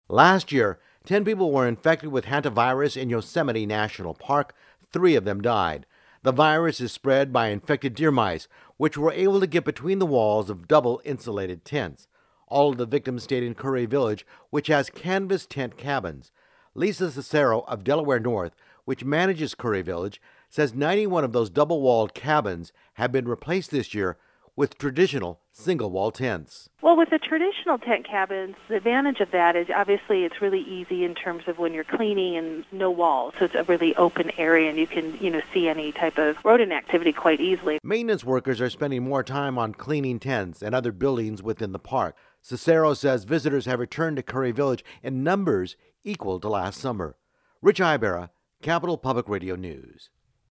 Last year, 10 people were infected with hantavirus in Yosemite National Park. 3 of them died. The virus is spread by infected deer mice, which were able to get between the walls of double insulated tents. All of the victims stayed in Curry Village, which has canvas tent cabins. Lisa Cicero of Delaware North, which manages Curry Village, says 91 of those double-walled cabins have been replaced this year with traditional single-wall tents. Well, with the traditional tent cabins, the advantage of that is obviously it's really easy in terms of when you're cleaning and no walls. So it's a really open area and you can, see any type of rodent activity quite easily. Maintenance workers are spending more time on cleaning tents and other buildings within the park. Cicero says visitors have returned to Curry Village in numbers equal to last summer. Rich Ibarra, Capital Public Radio News.